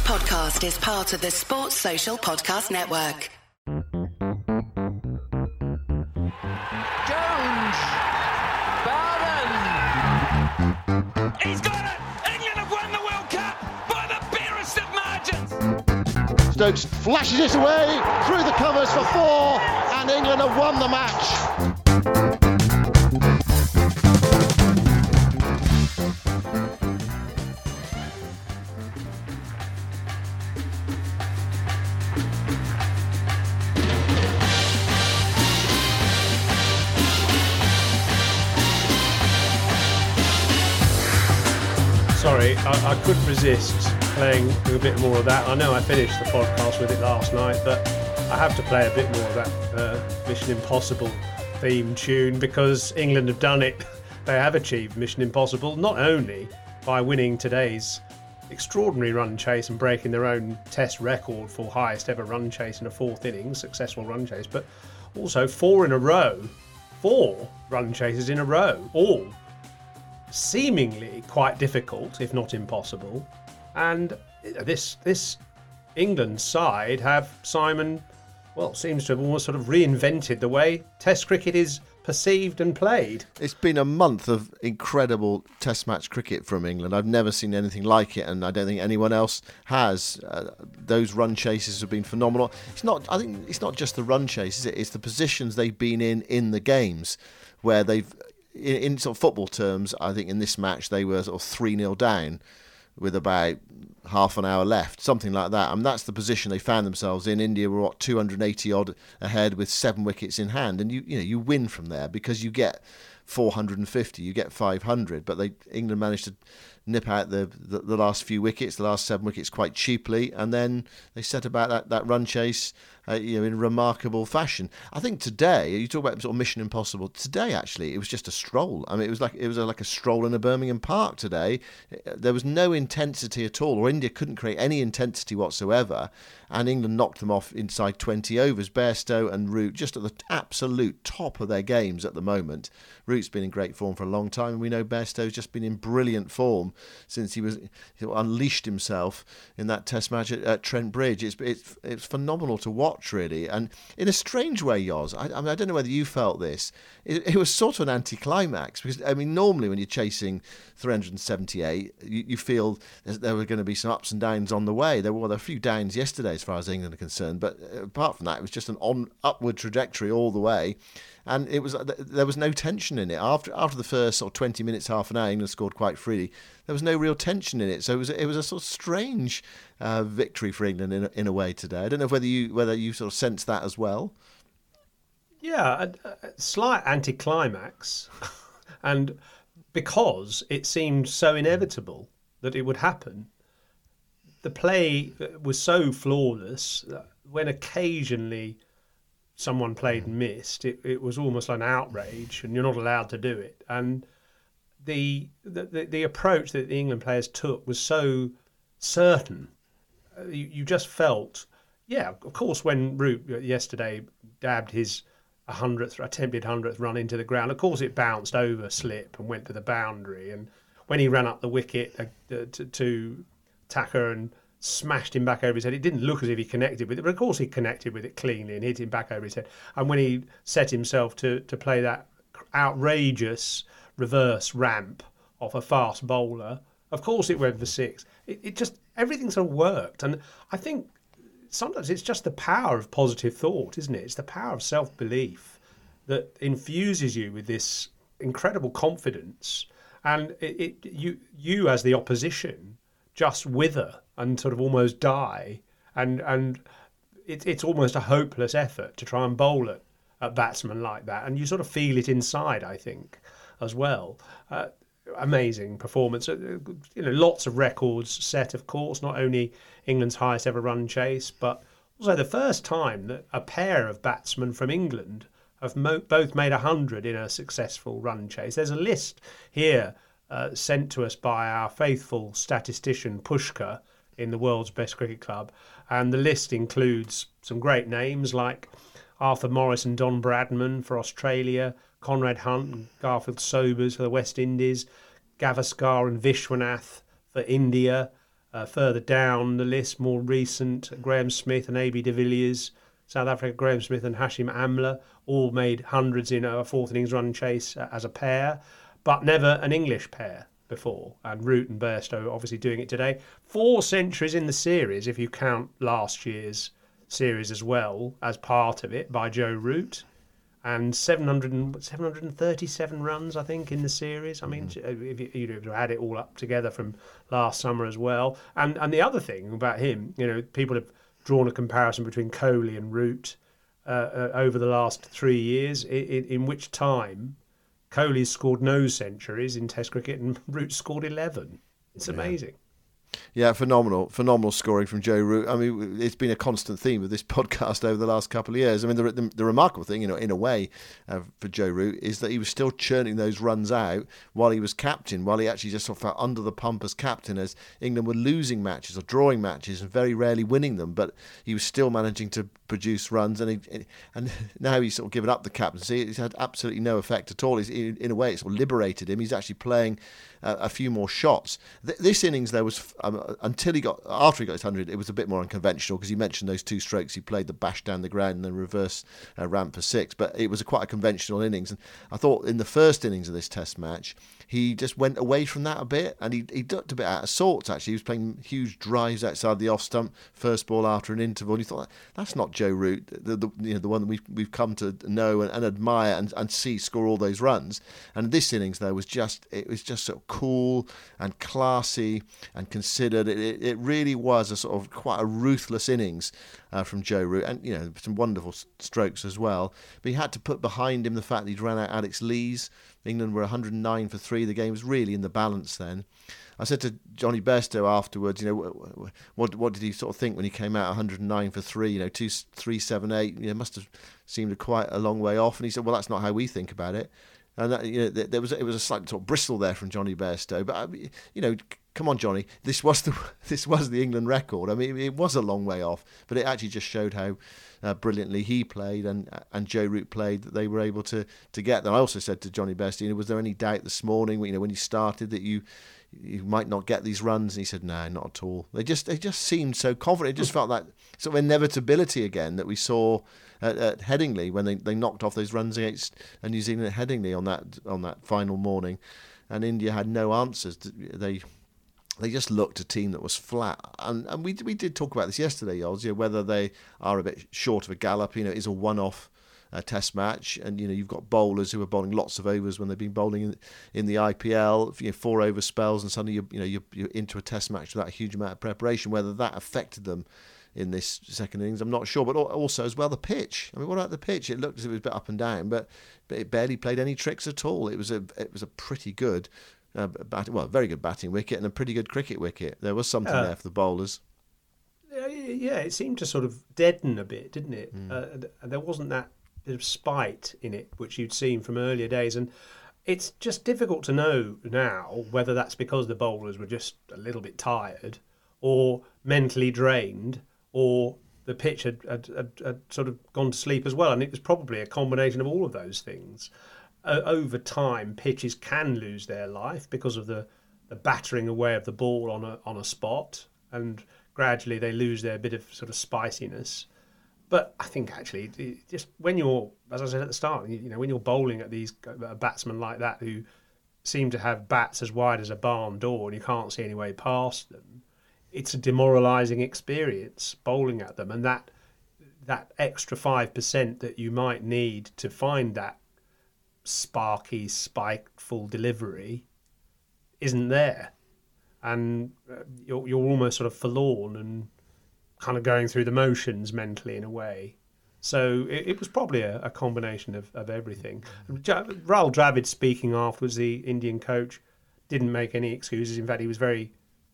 podcast is part of the Sports Social Podcast Network. Jones! Bowden! He's got it! England have won the World Cup by the barest of margins! Stokes flashes it away through the covers for 4, and England have won the match. Sorry, I couldn't resist playing a bit more of that. I know I finished the podcast with it last night, but I have to play a bit more of that Mission Impossible theme tune because England have done it. They have achieved Mission Impossible, not only by winning today's extraordinary run chase and breaking their own test record for highest ever run chase in a fourth innings, successful run chase, but also 4 in a row, 4 run chases in a row, all seemingly quite difficult, if not impossible. And this England side have Simon, well, seems to have almost sort of reinvented the way Test cricket is perceived and played. It's been a month of incredible Test match cricket from England. I've never seen anything like it, and I don't think anyone else has. Those run chases have been phenomenal. I think it's not just the run chases, it's the positions they've been in the games where they've. In sort of football terms, I think in this match they were sort of 3-0 down with about half an hour left, something like that. And that's the position they found themselves in. India were 280 odd ahead with 7 wickets in hand, and you win from there because you get 450, you get 500. But England managed to nip out the last few wickets, the last 7 wickets, quite cheaply, and then they set about that run chase in remarkable fashion. I think today, you talk about sort of Mission Impossible. Today, actually, it was just a stroll. I mean, it was like a stroll in a Birmingham park today. There was no intensity at all, or India couldn't create any intensity whatsoever, and England knocked them off inside 20 overs. Bairstow and Root just at the absolute top of their games at the moment. Root's been in great form for a long time, and we know Bairstow's just been in brilliant form since he unleashed himself in that Test match at Trent Bridge. It's phenomenal to watch, really. And in a strange way, Yoz, I don't know whether you felt this, it was sort of an anticlimax, because I mean, normally when you're chasing 378, you feel there were going to be some ups and downs on the way. There were a few downs yesterday as far as England are concerned, but apart from that, it was just an upward trajectory all the way. And there was no tension in it. After the first sort of 20 minutes, half an hour, England scored quite freely. There was no real tension in it. So it was a sort of strange victory for England in a way today. I don't know whether you sort of sense that as well. Yeah, a slight anticlimax, and because it seemed so inevitable that it would happen, the play was so flawless that when occasionally someone played and missed, it was almost like an outrage, and you're not allowed to do it. And the approach that the England players took was so certain. You just felt, yeah, of course, when Root yesterday dabbed his attempted 100th run into the ground, of course it bounced over slip and went to the boundary. And when he ran up the wicket to Thacker and smashed him back over his head, it didn't look as if he connected with it, but of course he connected with it cleanly and hit him back over his head. And when he set himself to play that outrageous reverse ramp off a fast bowler, of course it went for 6. It just, everything sort of worked. And I think sometimes it's just the power of positive thought, isn't it? It's the power of self-belief that infuses you with this incredible confidence, and you as the opposition just wither and sort of almost die, and it's almost a hopeless effort to try and bowl at a batsman like that, and you sort of feel it inside, I think, as well. Amazing performance. Lots of records set, of course, not only England's highest ever run chase, but also the first time that a pair of batsmen from England have both made 100 in a successful run chase. There's a list here sent to us by our faithful statistician Pushkar in the World's Best Cricket Club, and the list includes some great names like Arthur Morris and Don Bradman for Australia, Conrad Hunt and Garfield Sobers for the West Indies, Gavaskar and Vishwanath for India, Further down the list, more recent, Graham Smith and A.B. de Villiers. South Africa, Graham Smith and Hashim Amla all made hundreds in a fourth innings run chase as a pair, but never an English pair before. And Root and Bairstow obviously doing it today. 4 centuries in the series, if you count last year's series as well as part of it, by Joe Root. And 737 runs, I think, in the series. I mean, if you add it all up together from last summer as well. And the other thing about him, people have drawn a comparison between Kohli and Root over the last 3 years, in which time Kohli scored no centuries in Test cricket and Root scored 11. It's amazing. Yeah, phenomenal scoring from Joe Root. I mean, it's been a constant theme of this podcast over the last couple of years. I mean, the remarkable thing, in a way, for Joe Root is that he was still churning those runs out while he was captain, while he actually just sort of felt under the pump as captain, as England were losing matches or drawing matches and very rarely winning them. But he was still managing to produce runs, and now he's sort of given up the captaincy. It's had absolutely no effect at all. In a way, it's sort of liberated him. He's actually playing a few more shots. This innings, there was after he got his 100, it was a bit more unconventional, because you mentioned those 2 strokes. He played the bash down the ground and then reverse ramp for 6, but it was quite a conventional innings. And I thought in the first innings of this Test match, he just went away from that a bit, and he ducked a bit out of sorts. Actually, he was playing huge drives outside the off stump, first ball after an interval. And you thought, that's not Joe Root, the one that we've come to know and admire and see score all those runs. And this innings, though, was just sort of cool and classy and considered. It really was a sort of quite a ruthless innings from Joe Root, and some wonderful strokes as well. But he had to put behind him the fact that he'd run out Alex Lees. England were 109 for 3. The game was really in the balance then. I said to Johnny Bairstow afterwards, what did he sort of think when he came out 109 for 3? 378. Must have seemed quite a long way off. And he said, well, that's not how we think about it. And it was a slight sort of bristle there from Johnny Bairstow. But come on, Johnny, this was the England record. I mean, it was a long way off, but it actually just showed how brilliantly he played and Joe Root played, that they were able to get there. I also said to Johnny Bairstow, was there any doubt this morning, when you started, that you might not get these runs? And he said, no, not at all. They just seemed so confident. It just felt that sort of inevitability again that we saw at Headingley when they knocked off those runs against New Zealand at Headingley on that final morning, and India had no answers. They just looked a team that was flat, and we did talk about this yesterday, Oz, whether they are a bit short of a gallop. It is a one-off Test match, and you've got bowlers who are bowling lots of overs when they've been bowling in the IPL, 4 over spells, and suddenly you're into a Test match without a huge amount of preparation. Whether that affected them in this second innings, I'm not sure. But also as well, the pitch. I mean, what about the pitch? It looked as if it was a bit up and down, but it barely played any tricks at all. It was a pretty good. Very good batting wicket and a pretty good cricket wicket. There was something there for the bowlers. Yeah, it seemed to sort of deaden a bit, didn't it? There wasn't that bit of spite in it, which you'd seen from earlier days. And it's just difficult to know now whether that's because the bowlers were just a little bit tired or mentally drained, or the pitch had sort of gone to sleep as well. And it was probably a combination of all of those things. Over time, pitches can lose their life because of the battering away of the ball on a spot, and gradually they lose their bit of sort of spiciness. But I think actually, just when you're, as I said at the start, when you're bowling at these batsmen like that who seem to have bats as wide as a barn door and you can't see any way past them, it's a demoralising experience bowling at them, and that extra 5% that you might need to find that sparky, spiteful delivery isn't there, and you're almost sort of forlorn and kind of going through the motions mentally in a way. So it was probably a combination of everything. Rahul Dravid, speaking afterwards, the Indian coach, didn't make any excuses. In fact, he was very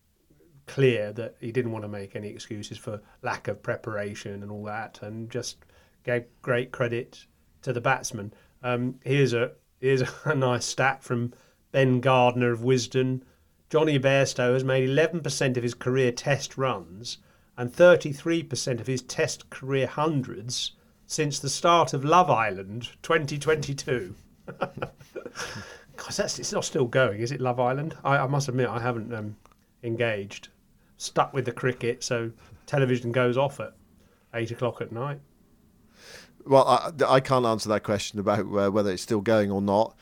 clear that he didn't want to make any excuses for lack of preparation and all that, and just gave great credit to the batsman. Here's a nice stat from Ben Gardner of Wisden. Johnny Bairstow has made 11% of his career Test runs and 33% of his Test career hundreds since the start of Love Island 2022. Gosh, it's not still going, is it, Love Island? I must admit I haven't engaged. stuck with the cricket, so television goes off at 8 o'clock at night. Well, I can't answer that question about whether it's still going or not,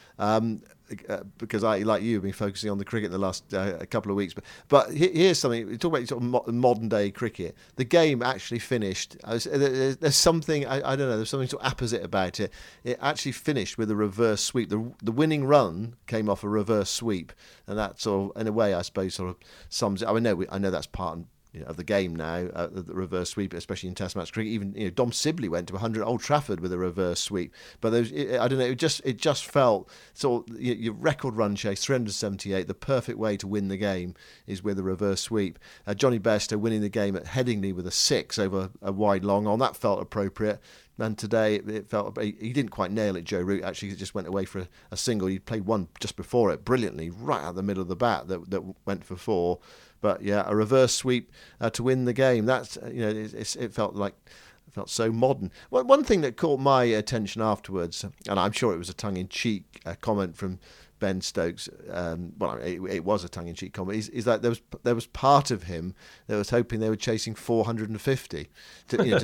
because I, like you, have been focusing on the cricket in the last couple of weeks. But here's something. We talk about sort of modern day cricket. The game actually finished. There's something, I don't know, there's something sort of apposite about it. It actually finished with a reverse sweep. The winning run came off a reverse sweep, and that sort of, in a way, I suppose, sort of sums it. I know that's part of the game now, the reverse sweep, especially in Test match cricket. Even Dom Sibley went to 100 Old Trafford with a reverse sweep. But I don't know, it just felt sort of your record run chase, 378. The perfect way to win the game is with a reverse sweep. Johnny Bairstow winning the game at Headingley with a 6 over a wide long on, that felt appropriate. And today it felt he didn't quite nail it, Joe Root. Actually, he just went away for a single. He played one just before it brilliantly, right out the middle of the bat that went for 4. But yeah, a reverse sweep to win the game. That's it felt so modern. Well, one thing that caught my attention afterwards, and I'm sure it was a tongue-in-cheek comment from Ben Stokes. It was a tongue-in-cheek comment. Is that there was part of him that was hoping they were chasing 450 to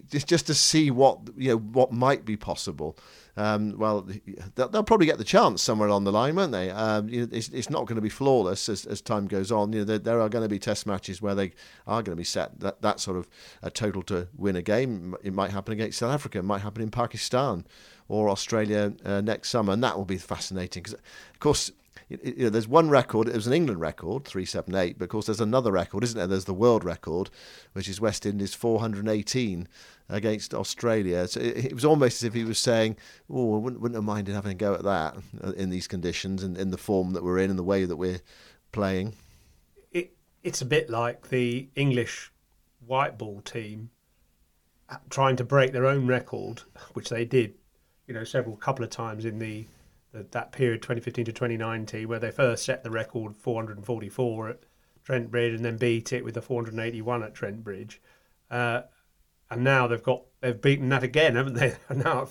see what might be possible. They'll probably get the chance somewhere along the line, won't they? It's not going to be flawless as time goes on. There are going to be Test matches where they are going to be set that sort of a total to win a game. It might happen against South Africa. It might happen in Pakistan or Australia next summer, and that will be fascinating because, of course, there's one record. It was an England record, 378, but of course there's another record, isn't there? There's the world record, which is West Indies 418 against Australia. So it was almost as if he was saying, "Oh, I wouldn't have minded having a go at that in these conditions and in the form that we're in and the way that we're playing." It's a bit like the English white ball team trying to break their own record, which they did, couple of times in that period 2015 to 2019, where they first set the record 444 at Trent Bridge and then beat it with the 481 at Trent Bridge, and now they've beaten that again, haven't they? Now at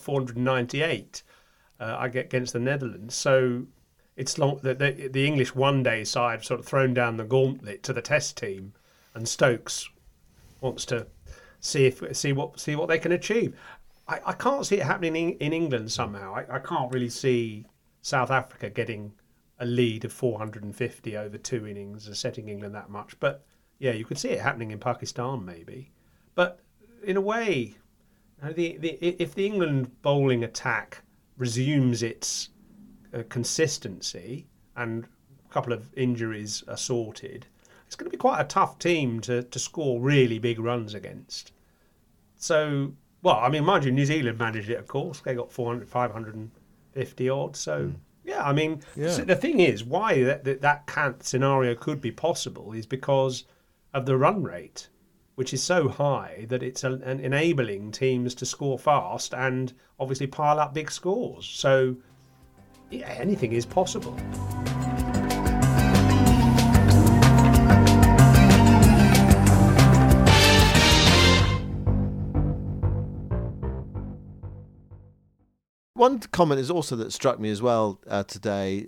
498 against the Netherlands. So it's long that the English one-day side sort of thrown down the gauntlet to the Test team, and Stokes wants to see what they can achieve. I can't see it happening in England somehow. I can't really see South Africa getting a lead of 450 over 2 innings and setting England that much. But yeah, you could see it happening in Pakistan maybe. But in a way, if the England bowling attack resumes its consistency and a couple of injuries are sorted, it's going to be quite a tough team to score really big runs against. So, mind you, New Zealand managed it, of course. They got 550 odd. So, the thing is, why that scenario could be possible is because of the run rate, which is so high that it's enabling teams to score fast and obviously pile up big scores. So, yeah, anything is possible. One comment is also that struck me as well today.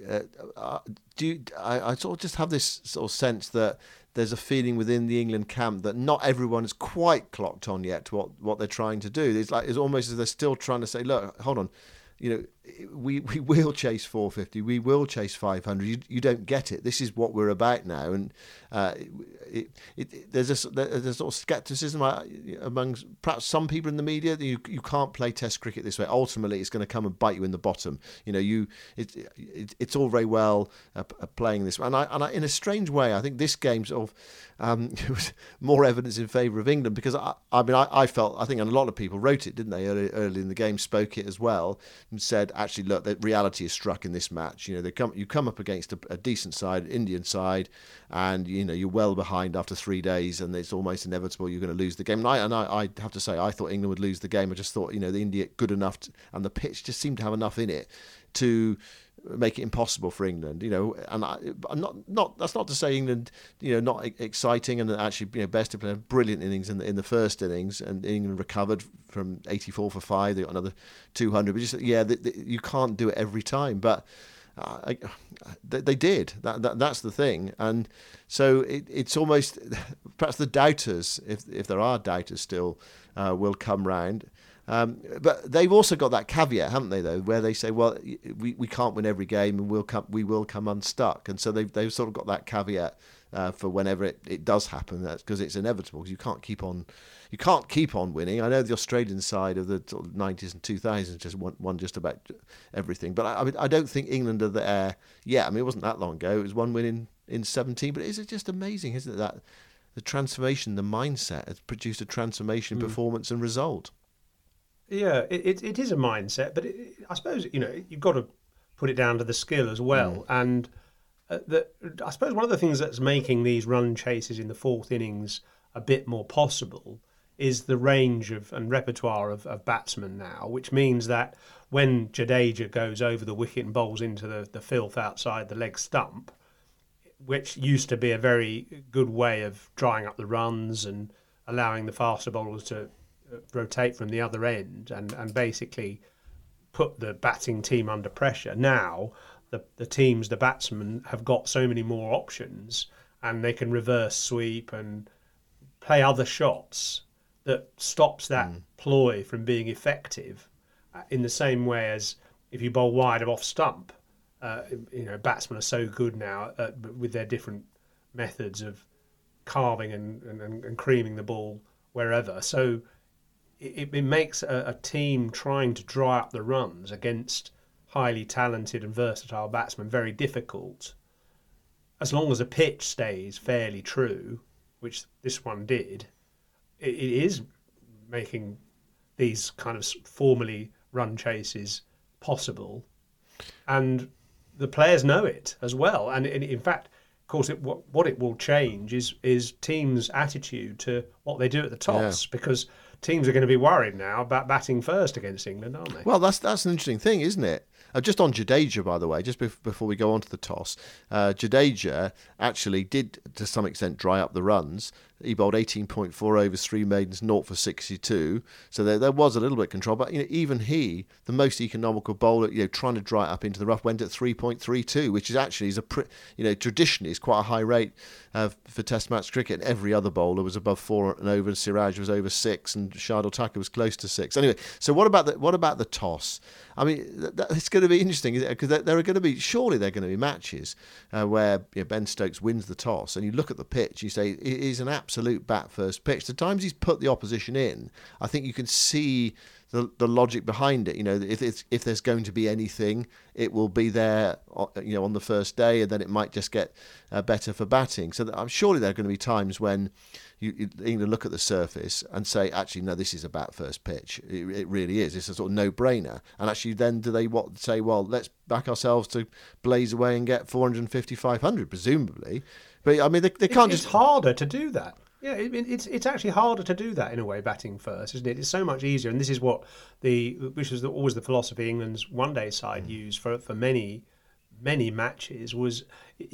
I sort of just have this sort of sense that there's a feeling within the England camp that not everyone is quite clocked on yet to what they're trying to do. It's almost as they're still trying to say, look, hold on, we will chase 450, we will chase 500. You don't get it. This is what we're about now, and there's a sort of scepticism among perhaps some people in the media that you can't play Test cricket this way. Ultimately, it's going to come and bite you in the bottom. It's all very well playing this way, and I in a strange way, I think this game sort of it was more evidence in favour of England because I felt, I think, and a lot of people wrote it, didn't they, early in the game, spoke it as well, and said, actually, look, the reality is struck in this match. You come up against a decent side, Indian side, and you're well behind after 3 days, and it's almost inevitable you're going to lose the game. And I have to say, I thought England would lose the game. I just thought, the India good enough, and the pitch just seemed to have enough in it to make it impossible for England, and I'm not. That's not to say England, not exciting, and actually, Bairstow played a brilliant innings in the first innings, and England recovered from 84 for 5. They got another 200, but just you can't do it every time. But They did. That's the thing. And so it's almost perhaps the doubters, if there are doubters still, will come round. But they've also got that caveat, haven't they, though, where they say, well, we can't win every game and we will come unstuck. And so they've sort of got that caveat for whenever it does happen. That's because it's inevitable, because you can't keep on winning. I know the Australian side of the sort of 90s and 2000s just won just about everything. But I don't think England are there yet. I mean, it wasn't that long ago. It was one win in 17. But it's just amazing, isn't it, that the transformation, the mindset has produced a transformation in performance and result. Yeah, it is a mindset, but I suppose, you've got to put it down to the skill as well. And I suppose one of the things that's making these run chases in the fourth innings a bit more possible is the range and repertoire of batsmen now, which means that when Jadeja goes over the wicket and bowls into the filth outside the leg stump, which used to be a very good way of drying up the runs and allowing the faster bowlers to rotate from the other end and basically put the batting team under pressure. Now the batsmen have got so many more options, and they can reverse sweep and play other shots that stops that ploy from being effective in the same way as if you bowl wide of off stump. Batsmen are so good now with their different methods of carving and creaming the ball wherever. So it makes a team trying to dry up the runs against highly talented and versatile batsmen very difficult. As long as the pitch stays fairly true, which this one did, it is making these kind of formally run chases possible. And the players know it as well. And in fact, of course, what it will change is teams' attitude to what they do at the toss, because teams are going to be worried now about batting first against England, aren't they? Well, that's an interesting thing, isn't it? Just on Jadeja, by the way, just before we go on to the toss, Jadeja actually did, to some extent, dry up the runs. He bowled 18.4 overs, 3 maidens, 0 for 62. So there was a little bit of control. But even he, the most economical bowler, trying to dry it up into the rough, went at 3.32, which is actually traditionally is quite a high rate for Test match cricket. And every other bowler was above 4 and over. And Siraj was over 6, and Shardul Thakur was close to 6. Anyway, so what about the toss? I mean, it's going to be interesting, isn't it? Because there are going to be matches where Ben Stokes wins the toss, and you look at the pitch, you say it is an absolute bat first pitch. The times he's put the opposition in, I think you can see the logic behind it. If there's going to be anything, it will be there, on the first day, and then it might just get better for batting. So I'm surely there are going to be times when England look at the surface and say, actually, no, this is a bat first pitch. It really is. It's a sort of no-brainer. And actually, then do they say, well, let's back ourselves to blaze away and get 450, 500, presumably. But I mean, they can't It's harder to do that. Yeah, it's actually harder to do that in a way, batting first, isn't it? It's so much easier, and this is what which was always the philosophy England's one-day side used for many matches. Was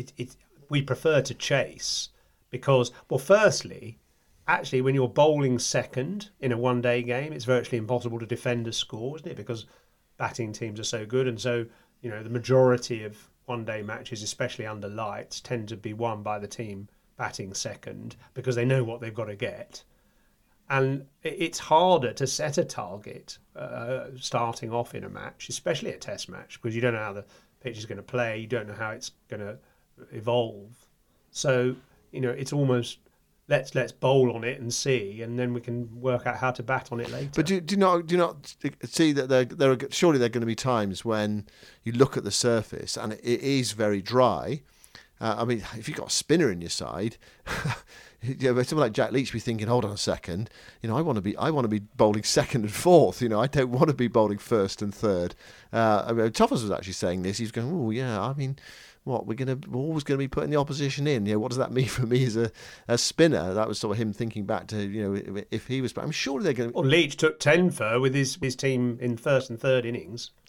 we prefer to chase because, well, firstly, actually, when you're bowling second in a one-day game, it's virtually impossible to defend a score, isn't it? Because batting teams are so good, and so the majority of one-day matches, especially under lights, tend to be won by the team batting second because they know what they've got to get. And it's harder to set a target starting off in a match, especially a test match, because you don't know how the pitch is going to play, you don't know how it's going to evolve. So, it's almost let's bowl on it and see, and then we can work out how to bat on it later. But do you not see that there are surely there are going to be times when you look at the surface and it is very dry. I mean, if you've got a spinner in your side, someone like Jack Leach be thinking, hold on a second, I want to be bowling second and fourth. I don't want to be bowling first and third. Toffers was actually saying this. He's going, oh yeah, I mean, what we're always going to be putting the opposition in. What does that mean for me as a spinner? That was sort of him thinking back to if he was. I'm sure they're going to. Well, Leach took 10 for with his team in first and third innings.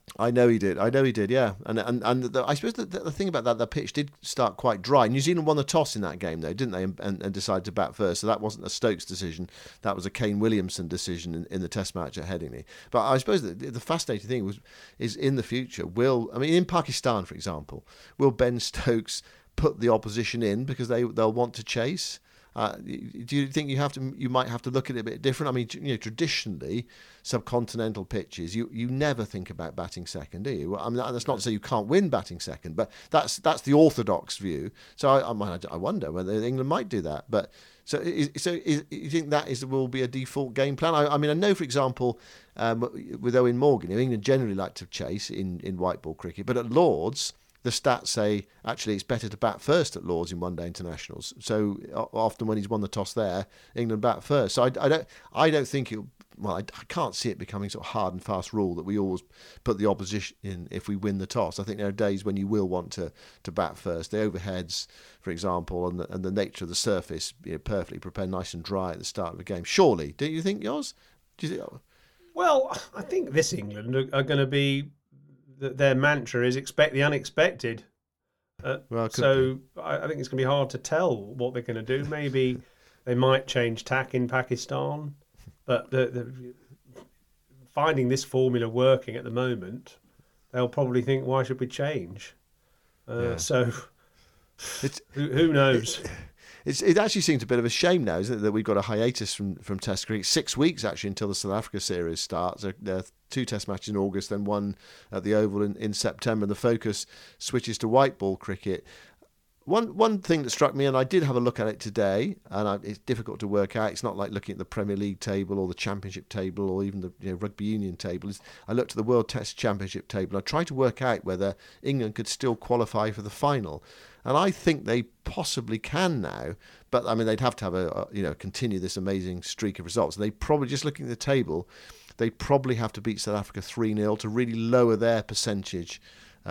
I know he did. Yeah, and I suppose the thing about that, the pitch did start quite dry. New Zealand won the toss in that game, though, didn't they? And decided to bat first. So that wasn't a Stokes decision. That was a Kane Williamson decision in the Test match at Headingley. But I suppose the fascinating thing is in the future. In Pakistan, for example, will Ben Stokes put the opposition in because they'll want to chase? Do you think you might have to look at it a bit different? I mean, traditionally, subcontinental pitches, you never think about batting second, do you? I mean, that's not to say you can't win batting second, but that's the orthodox view. So I wonder whether England might do that. But so you think that will be a default game plan? I mean, I know, for example, with Owen Morgan, England generally like to chase in white ball cricket, but at Lords, the stats say actually it's better to bat first at Lords in one-day internationals. So often when he's won the toss there, England bat first. So I don't think I can't see it becoming sort of hard and fast rule that we always put the opposition in if we win the toss. I think there are days when you will want to bat first. The overheads, for example, and the nature of the surface, perfectly prepared, nice and dry at the start of a game. Surely, don't you think, Yoz? Do you think? Well, I think this England are going to be. Their mantra is expect the unexpected. I think it's going to be hard to tell what they're going to do. Maybe they might change tack in Pakistan, but finding this formula working at the moment, they'll probably think, why should we change? So who knows? It actually seems a bit of a shame now, isn't it, that we've got a hiatus from Test cricket. 6 weeks, actually, until the South Africa series starts. There are 2 Test matches in August, then 1 at the Oval in September. The focus switches to white ball cricket. One thing that struck me, and I did have a look at it today, and it's difficult to work out. It's not like looking at the Premier League table or the Championship table or even the Rugby Union table. I looked at the World Test Championship table. I tried to work out whether England could still qualify for the final. And I think they possibly can now, but I mean they'd have to have continue this amazing streak of results. They probably, just looking at the table, they probably have to beat South Africa 3-0 to really lower their percentage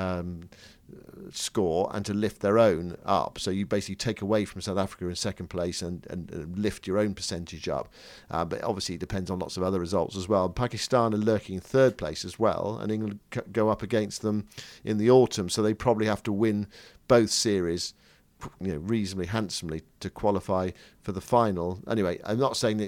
score and to lift their own up. So you basically take away from South Africa in second place and lift your own percentage up. But obviously it depends on lots of other results as well. Pakistan are lurking in third place as well, and England go up against them in the autumn. So they probably have to win both series reasonably handsomely to qualify for the final. Anyway, I'm not saying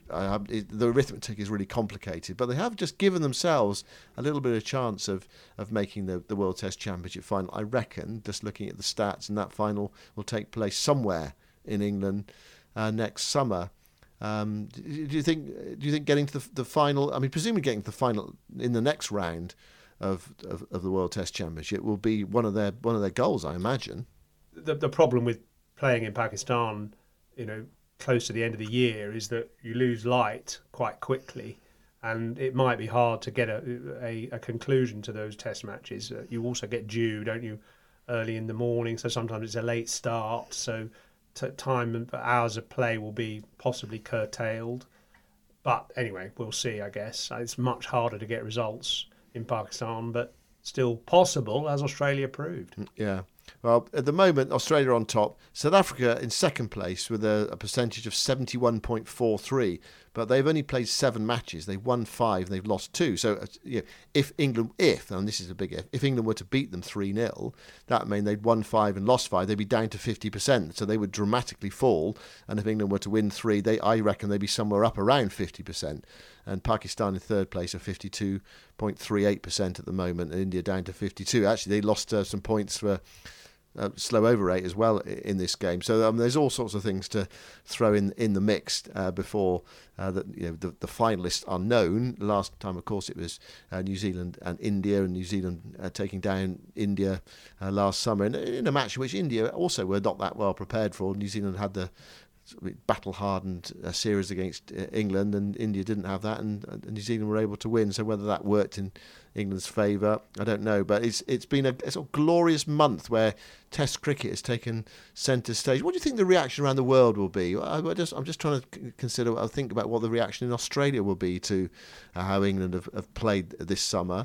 the arithmetic is really complicated, but they have just given themselves a little bit of chance of making the World Test Championship final. I reckon, just looking at the stats, and that final will take place somewhere in England next summer. Do you think getting to the final? I mean, presumably getting to the final in the next round of the World Test Championship will be one of their goals, I imagine. The problem with playing in Pakistan, close to the end of the year, is that you lose light quite quickly, and it might be hard to get a conclusion to those Test matches. You also get dew, don't you, early in the morning, so sometimes it's a late start, so time and hours of play will be possibly curtailed. But anyway, we'll see, I guess. It's much harder to get results in Pakistan, but still possible, as Australia proved. Yeah. Well, at the moment, Australia on top. South Africa in second place with a percentage of 71.43. But they've only played 7 matches. They've won 5 and they've lost 2. So if England, and this is a big if England were to beat them 3-0, that would mean they'd won 5 and lost 5. They'd be down to 50%. So they would dramatically fall. And if England were to win 3, I reckon they'd be somewhere up around 50%. And Pakistan in third place are 52.38% at the moment, and India down to 52. Actually, they lost some points for slow over rate as well in this game. So there's all sorts of things to throw in the mix before the finalists are known. Last time, of course, it was New Zealand and India, and New Zealand taking down India last summer in a match in which India also were not that well prepared for. New Zealand had the battle-hardened series against England, and India didn't have that, and New Zealand were able to win. So whether that worked in England's favour, I don't know. But it's been a sort of glorious month where Test cricket has taken centre stage. What do you think the reaction around the world will be? I'm just trying to think about what the reaction in Australia will be to how England have played this summer.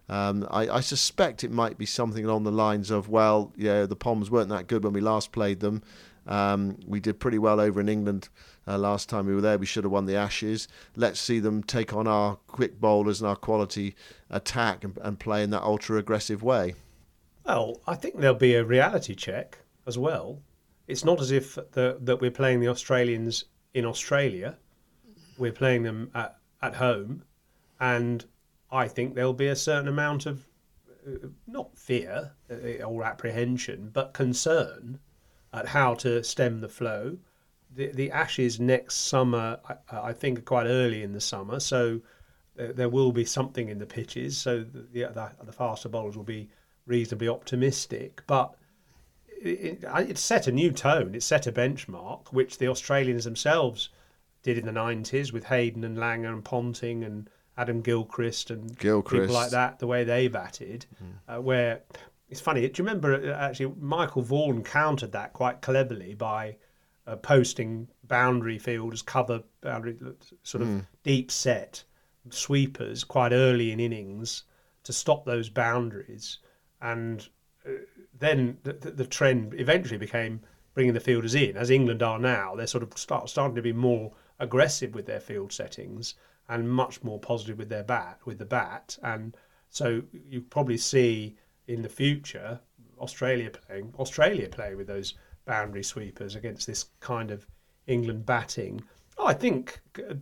I suspect it might be something along the lines of, the Poms weren't that good when we last played them. We did pretty well over in England last time we were there. We should have won the Ashes. Let's see them take on our quick bowlers and our quality attack and play in that ultra-aggressive way. Well, I think there'll be a reality check as well. It's not as if that we're playing the Australians in Australia. We're playing them at home. And I think there'll be a certain amount of, not fear or apprehension, but concern at how to stem the flow. The Ashes next summer, I think, are quite early in the summer, so there will be something in the pitches, so the faster bowlers will be reasonably optimistic. But it set a new tone, it set a benchmark, which the Australians themselves did in the 90s with Hayden and Langer and Ponting and Adam Gilchrist and people like that, the way they batted, where it's funny. Do you remember actually Michael Vaughan countered that quite cleverly by posting boundary fielders, cover boundary, sort of deep set sweepers quite early in innings to stop those boundaries, and then the trend eventually became bringing the fielders in, as England are now. They're sort of starting to be more aggressive with their field settings and much more positive with the bat, and so you probably see in the future Australia playing with those boundary sweepers against this kind of England batting. I think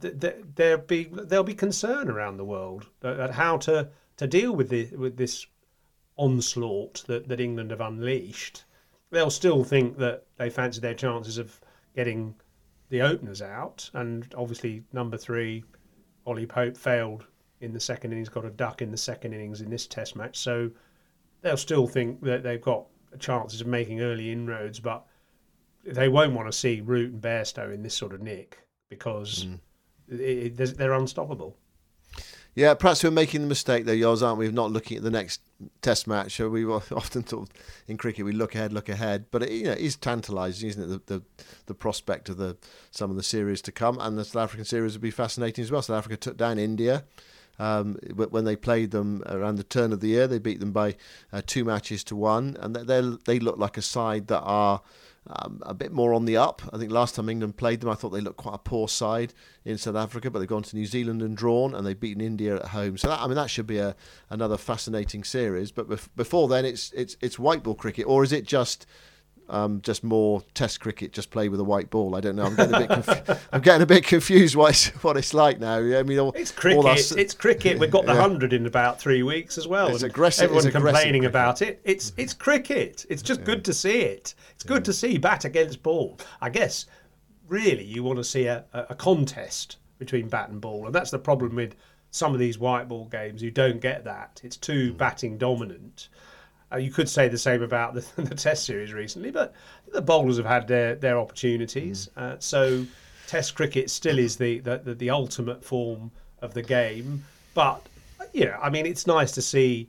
there'll be concern around the world at how to deal with this onslaught that England have unleashed. They'll still think that they fancy their chances of getting the openers out, and obviously number 3, Ollie Pope, failed in the second innings, got a duck in the second innings in this Test match, so they'll still think that they've got chances of making early inroads, but they won't want to see Root and Bairstow in this sort of nick because they're unstoppable. Yeah, perhaps we're making the mistake though, Yoz, aren't we, of not looking at the next Test match. So we often sort of, in cricket, we look ahead. But it is tantalising, isn't it, the prospect of some of the series to come, and the South African series will be fascinating as well. South Africa took down India. When they played them around the turn of the year, they beat them by 2 matches to 1, and they look like a side that are a bit more on the up. I think last time England played them, I thought they looked quite a poor side in South Africa, but they've gone to New Zealand and drawn, and they've beaten India at home. So that should be another fascinating series. But before then, it's white ball cricket, or is it just more Test cricket, just play with a white ball? I don't know. I'm getting a bit confused what it's like now. I mean, it's cricket. It's cricket. We've got the 100 in about 3 weeks as well. It's aggressive. Everyone's complaining about it. It's cricket. It's just good to see it. It's good to see bat against ball. I guess really you want to see a contest between bat and ball, and that's the problem with some of these white ball games. You don't get that. It's too batting dominant. You could say the same about the Test series recently, but the bowlers have had their opportunities. So Test cricket still is the ultimate form of the game. But I mean, it's nice to see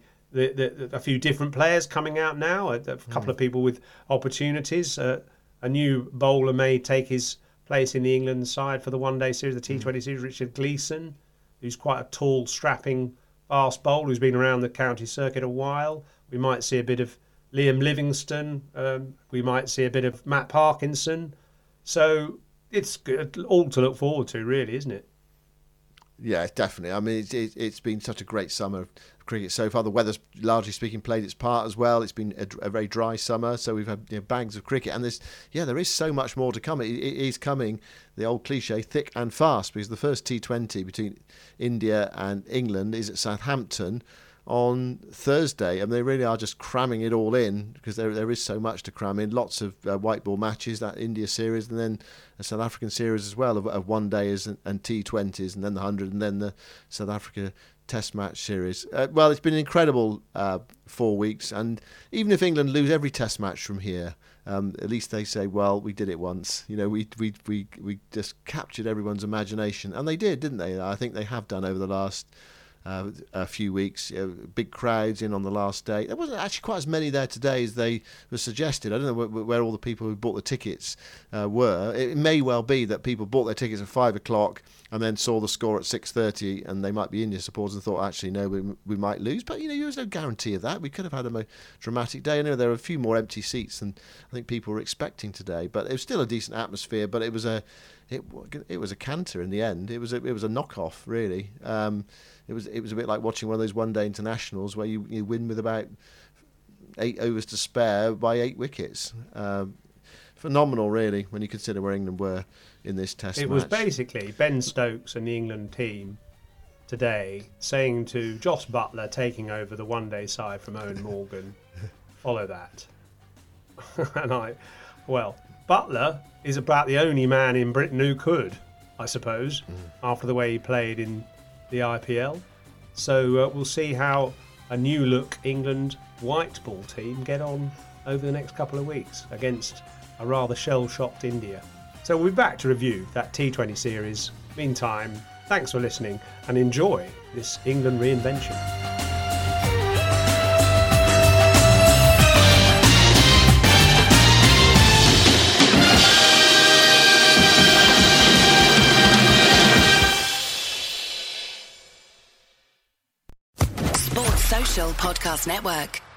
a few different players coming out now. A couple of people with opportunities. A new bowler may take his place in the England side for the one-day series, the T20 series. Richard Gleeson, who's quite a tall, strapping, fast bowler who's been around the county circuit a while. We might see a bit of Liam Livingstone. We might see a bit of Matt Parkinson. So it's good, all to look forward to, really, isn't it? Yeah, definitely. I mean, it's been such a great summer of cricket so far. The weather's, largely speaking, played its part as well. It's been a very dry summer, so we've had bags of cricket. And there is so much more to come. It is coming, the old cliche, thick and fast, because the first T20 between India and England is at Southampton on Thursday, and they really are just cramming it all in because there is so much to cram in. Lots of white ball matches, that India series, and then a South African series as well of one days and T20s, and then the 100, and then the South Africa Test match series. Well, it's been an incredible 4 weeks, and even if England lose every Test match from here, at least they say, well, we did it once. We just captured everyone's imagination, and they did, didn't they? I think they have done over the last a few weeks. Big crowds in on the last day. There wasn't actually quite as many there today as they were suggested. I don't know where all the people who bought the tickets were. It may well be that people bought their tickets at 5 o'clock and then saw the score at 6:30, and they might be India supporters and thought, actually, no, we might lose. But there's no guarantee of that. We could have had a more dramatic day. I know there are a few more empty seats than I think people were expecting today, but it was still a decent atmosphere. But it was a it was a canter in the end. It was a knockoff, really. It was a bit like watching one of those one-day internationals where you win with about 8 overs to spare by 8 wickets. Phenomenal, really, when you consider where England were in this Test match. It was basically Ben Stokes and the England team today saying to Joss Buttler, taking over the one-day side from Owen Morgan, follow that. And Buttler is about the only man in Britain who could, I suppose, after the way he played in the IPL. So we'll see how a new look England white ball team get on over the next couple of weeks against a rather shell-shocked India. So we'll be back to review that T20 series. Meantime, thanks for listening and enjoy this England reinvention. Sports Social Podcast Network.